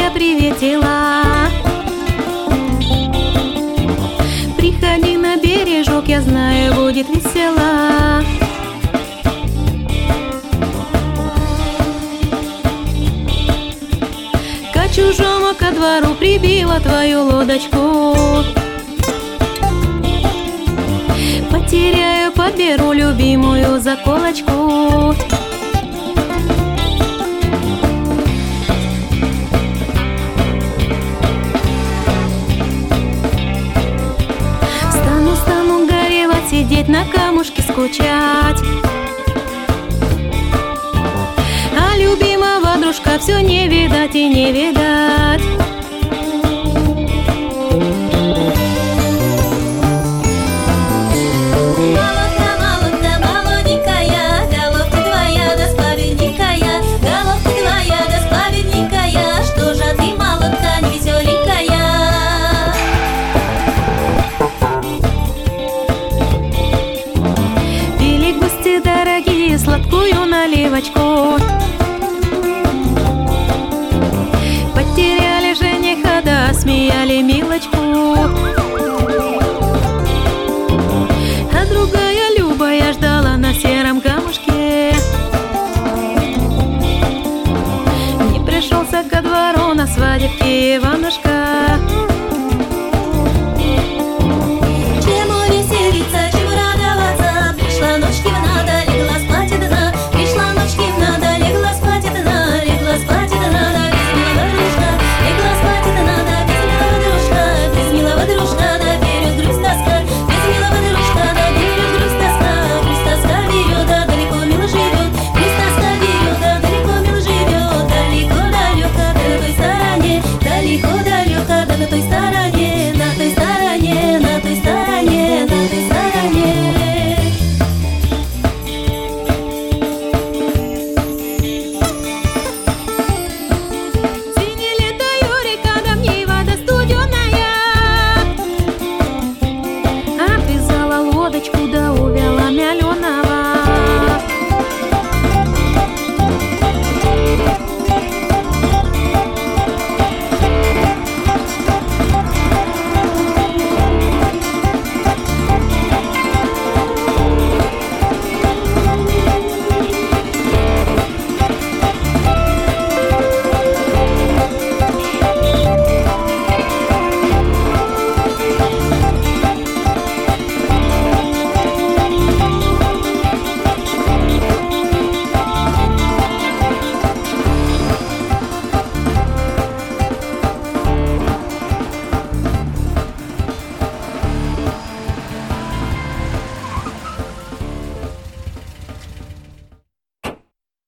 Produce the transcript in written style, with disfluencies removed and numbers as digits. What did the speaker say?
тебя приветила. Приходи на бережок, я знаю, будет весело. К чужому ко двору прибила твою лодочку. Потеряю, подберу любимую заколочку. Стану горевать, сидеть на камушке, скучать. А любимого дружка все не видать и не видать. Дорогие, сладкую наливочку. Потеряли жениха, да смеяли мир.